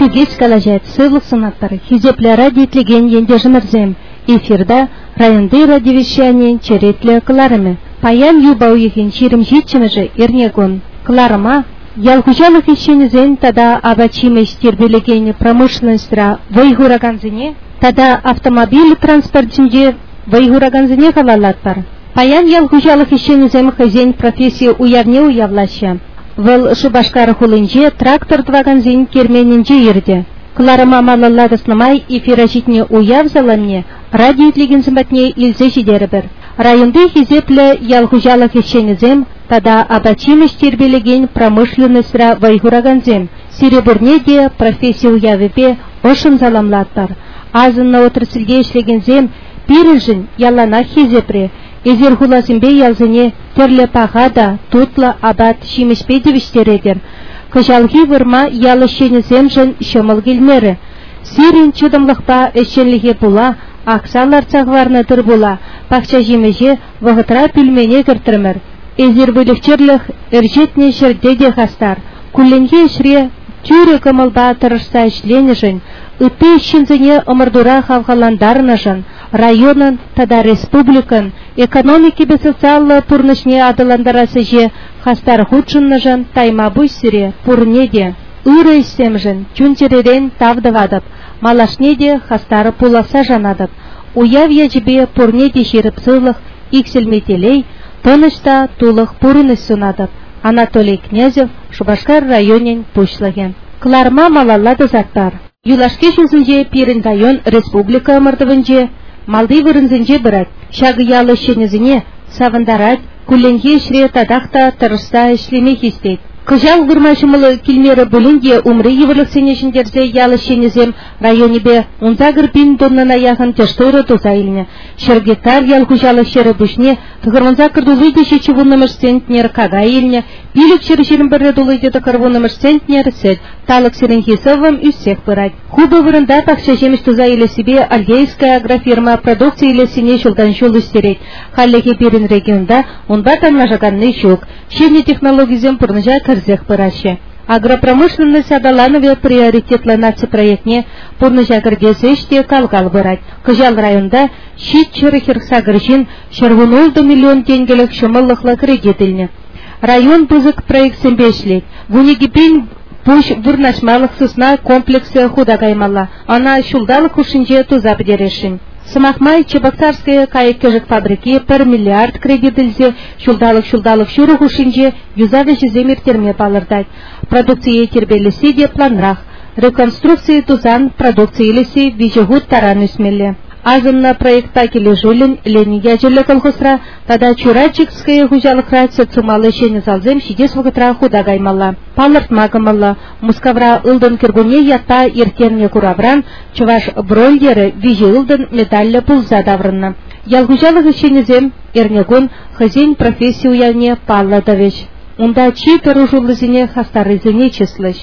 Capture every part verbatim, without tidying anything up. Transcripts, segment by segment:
Күгес калажат сыйлық сынаттары хизеплера дитлеген ендежімірзем. Эфирда районды радиовещанien черетлі кыларымы. Паян юбау ехен чирим житчіміжі ернегон. Кыларыма ялгужалық ещенізен тада абачимеш тербелеген промышленностьра вайгураганзыне, тада автомобиль транспортінде вайгураганзыне қалалаттар. Паян ялгужалық ещенізем хазен профессия уявне уявлаща. Выл шубашкары хулынже трактор дваганзин керменінже ерді. Кыларыма малаллады сынамай эфира житне уяв заланне, радио тлеген зімбатне илзе жидері бір. Районды хизеплі ялгужалық ещенізем, тада абачимеш тербелеген промышленностьра вайгураганзем. Серебірне де профессия уявепе ошын заламлаттар. Азынна отрасльге ішлегензем, пирінжін ялана хизепре, Эзер хуласымбе ялзыне терлі пағада, тутла, абат, шимешпе девіштередер. Кыжалги вырма ялышенізем жын шымыл келмері. Сирин чудымлықпа әшенліге була, ақсалар цағварнадыр була, пақча жемеже вағытра пүлмене кіртірмір. Эзер бөлікчерлік әржетне шырдеде қастар. Күлленге ішре тюрі кымылба тұрышса ішлене жын, үтті ішінзіне ымырдура қавғаландарына жын. Районын, тада республикан, экономики бе социалы пурнышне адыландарасы же, хастар худшынны жын тайма бұйсіре, пурнеде, үрі істем жын, чүнтеререн тавдывадып, малашнеде хастары пуласа жанадып, уяв ежібе пурнеде жеріп сылық, икселметелей, тонышта тулық пурыныш сунадып. Анатолий Князев, Шубашкар районен пушлыген. Кларма малалады заттар. Юлашке жүзінже пирін район республика ымырдывынже, малды вырынзынже бірат, шағы ялы шенізіне, савындарат, күлленге шіре тадақта тұрыста ішлеме хестейд. Кыжал вырмашымылы келмері бүлінге умры евіліксене жіндерзе ялы шенізем районебе унзагыр бин доннына яғын тештойры тузайліне. Шергетар ял күжалы шері бүшне, тұғырмынза кірдулыйды шечі вұнымыш центнер кага еліне, билік шері жерін бірі дулыйды тұқыр вұнымыш центнер сет, талық серін хесовым үссек бұрад. Хубы вырында тақша жеміш туза елі себе альгейская агрофирма продукция елі сене жылдан жол үстерет. Халлеге берін регионда онда танмажаганны шук. Шевне технологизем пұрныжа кірзек бұрашы. Агропромышленность адаланове приоритетлі наци проектне пұрныжа кіргесі іште қалғал бұрад. Кыжал районда шит чыры хирсагыр жин шырвын олды миллион тенгелік шымылықлы кредитіліне. Район бұзық проект сенбешлет. Вунегипен Пуш вырнашмалық сысна комплексы худагаймала. Ана шулдалық ұшынже тузап дерешін. Сымақмай Чебоксарская кайыккежік фабрики бір миллиард кредитілзе шулдалық-шулдалық шүрі ұшынже юзавы жеземер терме балырдайд. Продукция тербелесі де планрақ. Реконструкция тузан продукциялесі вижегуд таран үсмелі. Азынна проектта келі жолын Лениге жерлі колхозра, тада Чурачикская хужалықра социумалы шені залзем шидес вғытра худагаймалла. Палыртмагымалла, Мускавра ылдын кіргуне ятта ертерне куравран, чуваш брольдері вижі ылдын медаллі пулза даврынна. Ялгужалық шенізем ернегун хазин профессия уяне палладавеш. Унда чи перужулызіне хастарызіне числыш.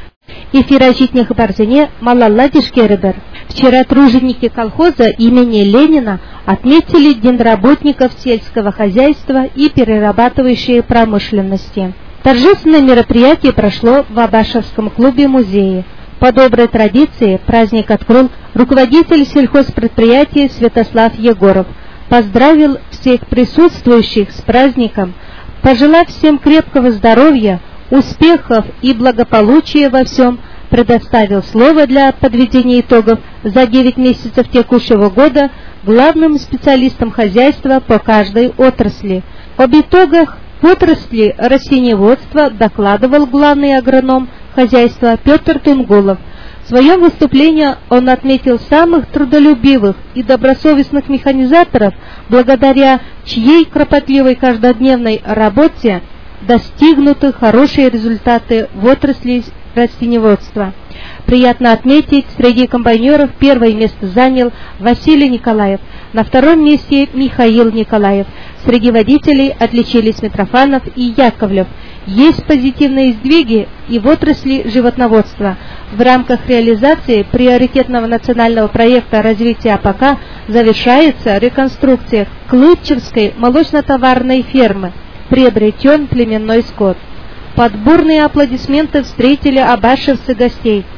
Эфира житне хабарзыне малалла дешкері бір. Вчера труженики колхоза имени Ленина отметили День работников сельского хозяйства и перерабатывающей промышленности. Торжественное мероприятие прошло в Абашевском клубе-музее. По доброй традиции праздник открыл руководитель сельхозпредприятия Святослав Егоров. Поздравил всех присутствующих с праздником, пожелав всем крепкого здоровья, успехов и благополучия во всем, предоставил слово для подведения итогов за девять месяцев текущего года главным специалистам хозяйства по каждой отрасли. Об итогах в отрасли растениеводства докладывал главный агроном хозяйства Петр Тунгулов. В своем выступлении он отметил самых трудолюбивых и добросовестных механизаторов, благодаря чьей кропотливой каждодневной работе достигнуты хорошие результаты в отрасли растениеводства. Приятно отметить, среди комбайнеров первое место занял Василий Николаев, на втором месте Михаил Николаев. Среди водителей отличились Митрофанов и Яковлев. Есть позитивные сдвиги и в отрасли животноводства. В рамках реализации приоритетного национального проекта развития АПК завершается реконструкция Клычевской молочно-товарной фермы. Приобретен племенной скот. Под бурные аплодисменты встретили абашевцы гостей.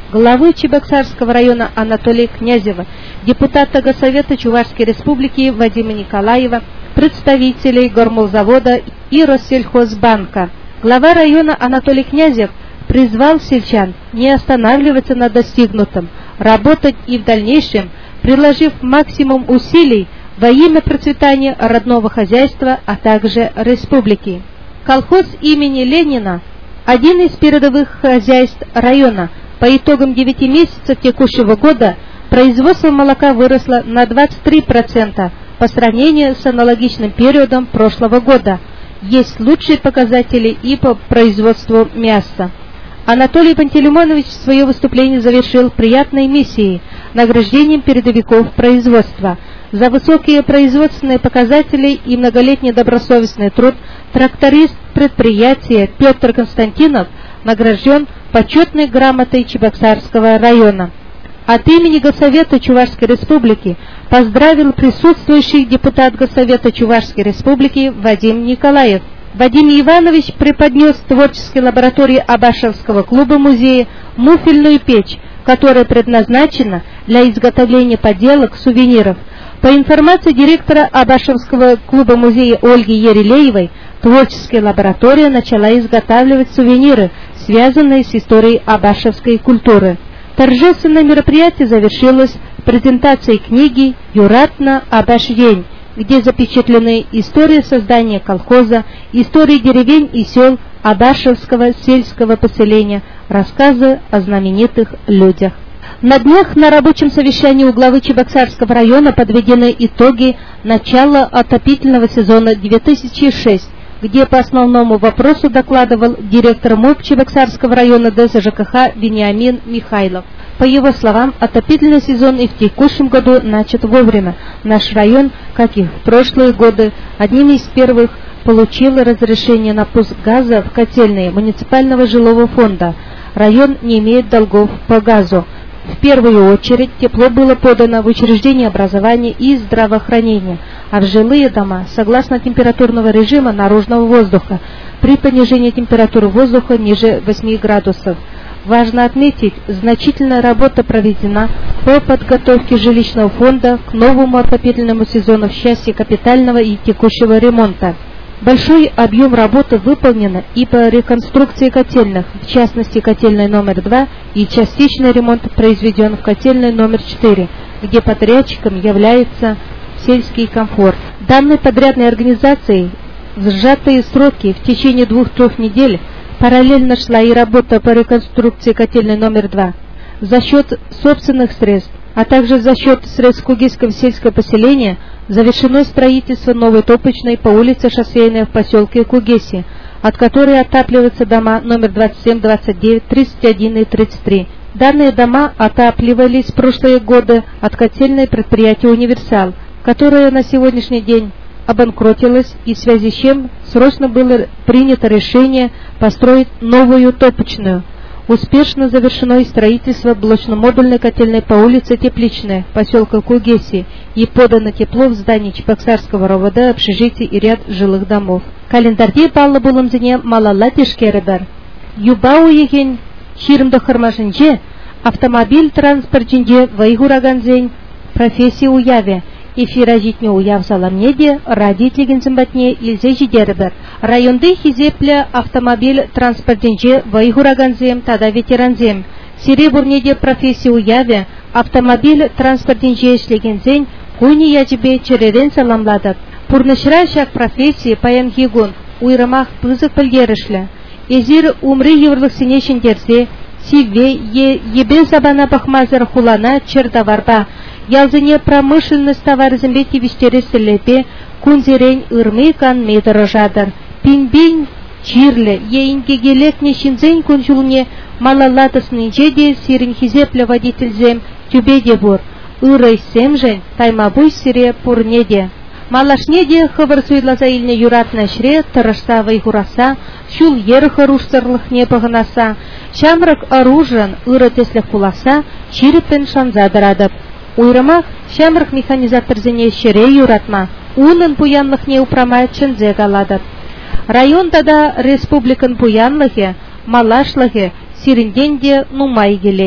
главы Чебоксарского района Анатолия Князева, депутата Госсовета Чувашской Республики Вадима Николаева, представителей Гормолзавода и Россельхозбанка. Глава района Анатолий Князев призвал сельчан не останавливаться на достигнутом, работать и в дальнейшем, приложив максимум усилий во имя процветания родного хозяйства, а также республики. Колхоз имени Ленина – один из передовых хозяйств района. По итогам девяти месяцев текущего года производство молока выросло на двадцать три процента по сравнению с аналогичным периодом прошлого года. Есть лучшие показатели и по производству мяса. Анатолий Пантелеймонович свое выступление завершил приятной миссией – награждением передовиков производства. За высокие производственные показатели и многолетний добросовестный труд тракторист предприятия Петр Константинов награжден почетной грамотой Чебоксарского района. От имени Госсовета Чувашской Республики поздравил присутствующий депутат Госсовета Чувашской Республики Вадим Николаев. Вадим Иванович преподнес творческой лаборатории Абашевского клуба-музея муфельную печь, которая предназначена для изготовления поделок, сувениров. По информации директора Абашевского клуба-музея Ольги Ерелеевой, творческая лаборатория начала изготавливать сувениры, связанные с историей абашевской культуры. Торжественное мероприятие завершилось презентацией книги «Юратна Абаш-день», где запечатлены история создания колхоза, истории деревень и сел Абашевского сельского поселения, рассказы о знаменитых людях. На днях на рабочем совещании у главы Чебоксарского района подведены итоги начала отопительного сезона две тысячи шестого, где по основному вопросу докладывал директор МУП Чебоксарского района ДСЖКХ Вениамин Михайлов. По его словам, отопительный сезон и в текущем году начат вовремя. Наш район, как и в прошлые годы, одним из первых получил разрешение на пуск газа в котельные муниципального жилого фонда. Район не имеет долгов по газу. В первую очередь тепло было подано в учреждения образования и здравоохранения, а в жилые дома, согласно температурного режима наружного воздуха, при понижении температуры воздуха ниже восьми градусов. Важно отметить, значительная работа проведена по подготовке жилищного фонда к новому отопительному сезону в части капитального и текущего ремонта. Большой объем работы выполнено и по реконструкции котельных, в частности котельной номер два, и частичный ремонт произведен в котельной номер четыре, где подрядчиком является сельский комфорт. Данной подрядной организацией в сжатые сроки в течение двух-трех недель параллельно шла и работа по реконструкции котельной номер два. За счет собственных средств, а также за счет средств Кугийского сельского поселения завершено строительство новой топочной по улице Шоссейная в поселке Кугеси, от которой отапливаются дома номер двадцать семь, двадцать девять, тридцать один и тридцать три. Данные дома отапливались в прошлые годы от котельной предприятия «Универсал», которое на сегодняшний день обанкротилось, и в связи с чем срочно было принято решение построить новую топочную. Успешно завершено и строительство блочно-модульной котельной по улице Тепличная, поселка Кугеси, и подано тепло в здании Чебоксарского РОВД, общежитий и ряд жилых домов. Календарде баллы булымзине малалла тешкеребер. Юбау еген ширымды хырмашынже автомобиль транспортинде вайгураганзень профессия уяве. Эфира житне уяв заламнеде, радитлеген зымбатне илзе жидербер. Районды хизепле автомобиль транспортинже вайгураганзем тада ветеранзем. Серебурнеде профессия уяве автомобиль транспортинже ишлегензень куйни яжибе черерен саламладат. Пурнышра шак профессии паян хигун уйрамах пызык пыльдерышле. Эзир умры еврлых синешин дерзе, сиве е ебе забана бахмазар хулана чердаварба. Ялзыне промышленность товарзымбети виштереселепе кунзерень ырмыкан медорожадыр. Пинбин чирле еингегелекне шинзень кунжулне малалатысны жеде сирин хизепле водительзем тюбеде бур. Ырой семжень таймабуй сире пурнеде. Малашнеде хывыр суйдлаза илне юратна шре тырышса вайгураса, шул ер харушсырлых не пыгынаса, шамрак оружен ыры теслех пуласа, чирипен шанзадырадып. Уйрымах шамрак механизаторзене шере юратма, унын пуянлых не упрамает чынзе галадып. Районда да республикан пуянлыхе, малашлыхе, сиринденде нумай гелет.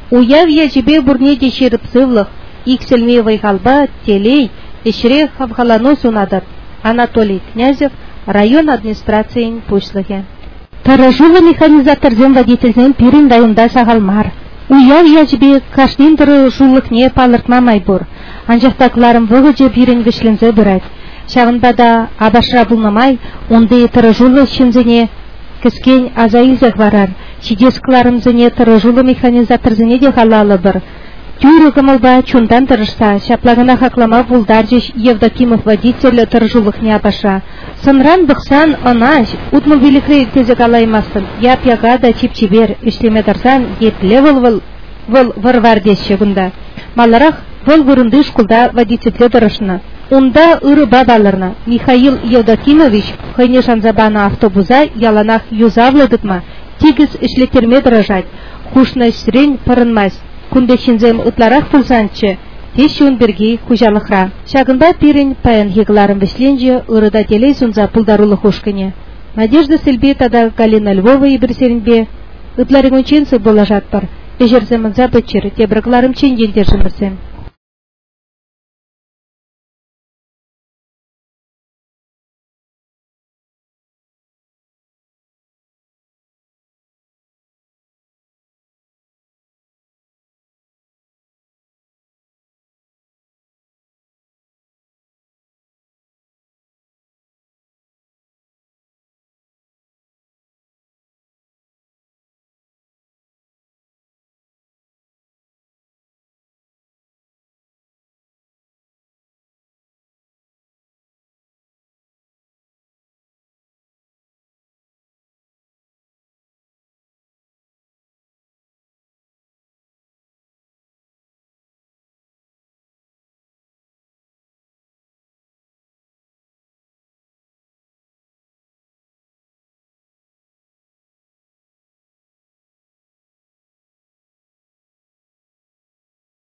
Уяв яжибе бурне дешеріп сывлық, икселме вайгалба, телей, ешре хавхалану сунадыр. Анатолий Князев, район администрациян пушлығы. Таражулы механизаторзен водительзен пирин районда сағалмар. Уяв яжибе кашнин дыры жулықне палыртма майбур. Анжақтақларым вығы же пирин вишлензе бұрайд. Шағынбада абашра бұлнамай, онды таражулы шынзене кіскен азаилзек варар. Чидескаларым зене таражулы механизаторзене де халалы бір. Тюрі гымылба чундан тырышса, шаплагына хаклама булдаржиш Евдокимов водителі таражулықне абаша. Сынран бұқсан ынаш, утмыл великрей тезек алаймасын, яп ягада чип-чибер, ішлеме тарсан, епле выл варвардес шегунда. Маларақ выл вырынды шкулда водителі дырышына. Онда ыры бабаларына Михаил Евдокимович хайне шанзабана автобуза яланах юзавлыдытма, тигіз ішлетерме дырыжать, хушна шрень пырынмас. Күндешінзем ұтларақ пулсанчы, тешуін бірге хужалықра. Шағында пирен паян хегларым вишленже ырыда телей сунза пулдарулы хушкыне. Надежда Сельбетада Галина Львова и Берсеринбе ұтларың өнченсі бола жатпар. Эжерземін забытчыр, тебіргларым ченден держімірсем.